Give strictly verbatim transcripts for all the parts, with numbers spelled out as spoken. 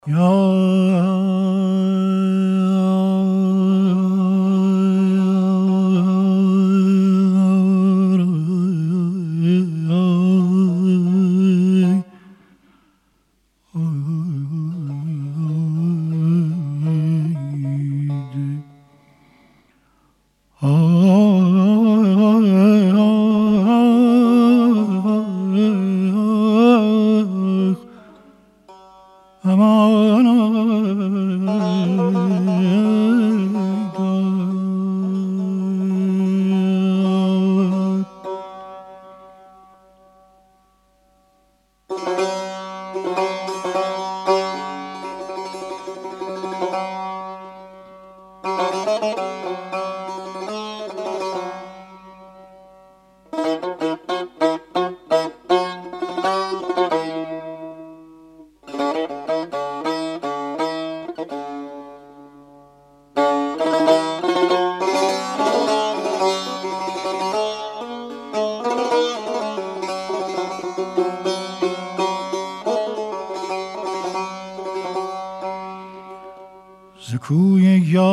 کوی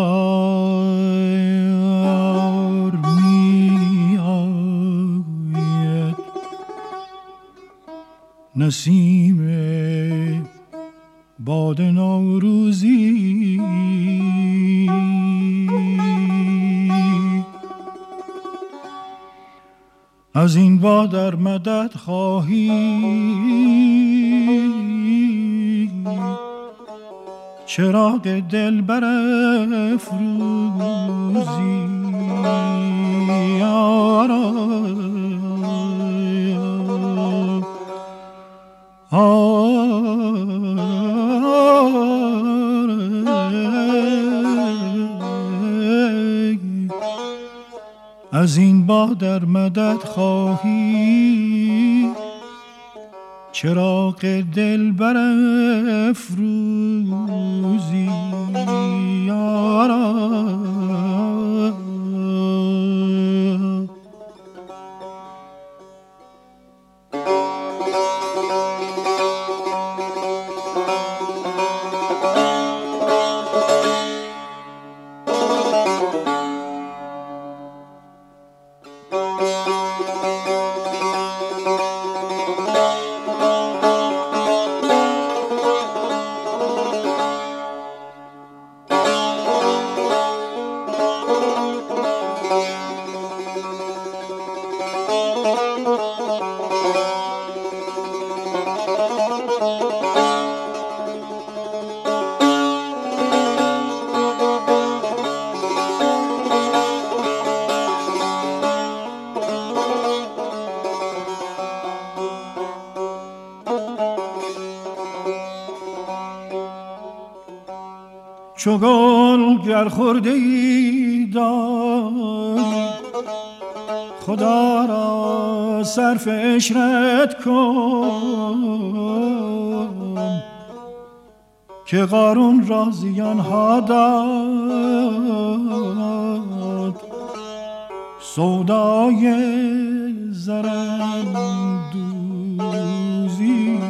یار می آید نسیم باد نوروزی، از این باد در مدد خواهی چراغ دل برافروزی. آرا از این باد در مدد خواهی چراغ دل برافروزی. چو گل گر خورده ای داری خدا را صرف عشرت کن که قارون را زیان ها داد سودای زرم دوزی.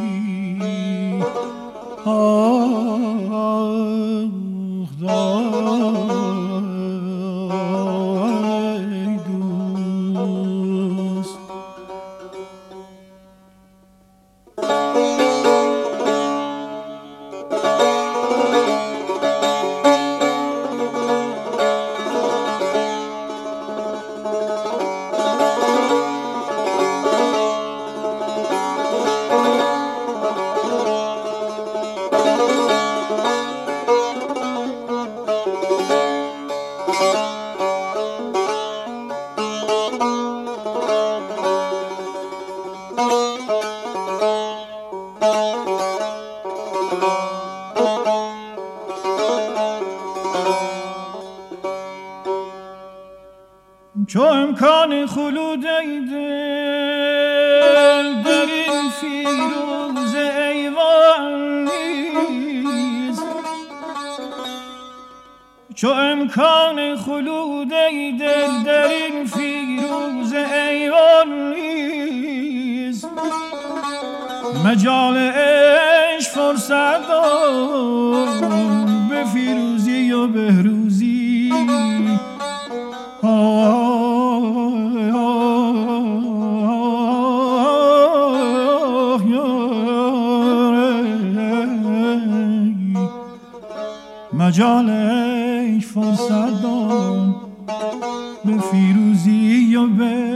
چو امکان خلود ای دل در این فیروز ایوان نیست، چو امکان خلود ای دل در این فیروز ایوان نیست، مجال عشق فرصت دارم به فیروزی و بهروزی مجال ای فرصت دارم به فیروزی و به